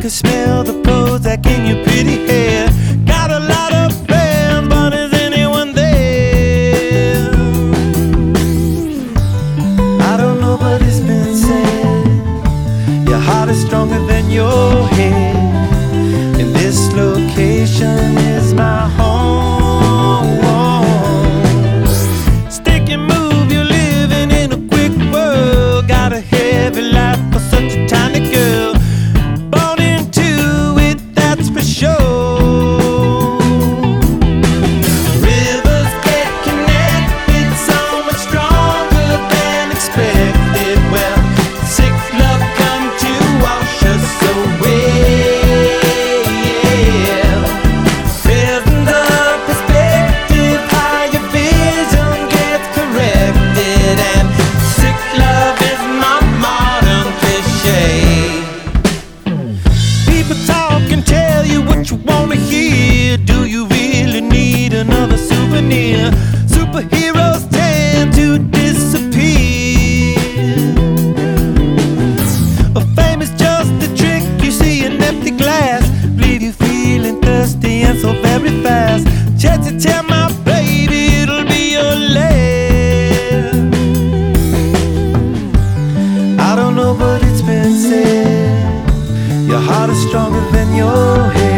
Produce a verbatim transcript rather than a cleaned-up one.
could smell the Prozac in your pretty hair. Got a lot of fans, but is anyone there? I don't know, but it's been said your heart is stronger than your head, and this location is my home. Stick and move, you're living in a quick world. Got a heavy life for such a tiny girl. Born into it, that's for sure. Rivers get connected so much stronger than expected. Well, sick love come to wash us away. Present the perspective, how your vision gets corrected, and sick love is my modern cliche. People talk and tell you what you wanna hear. Do you really need another souvenir? Superheroes tend to disappear. A fame is just a trick. You see an empty glass, leave you feeling thirsty and so very fast. Chance to tell my baby it'll be your last. I don't know, but it's been said your heart is stronger than your head,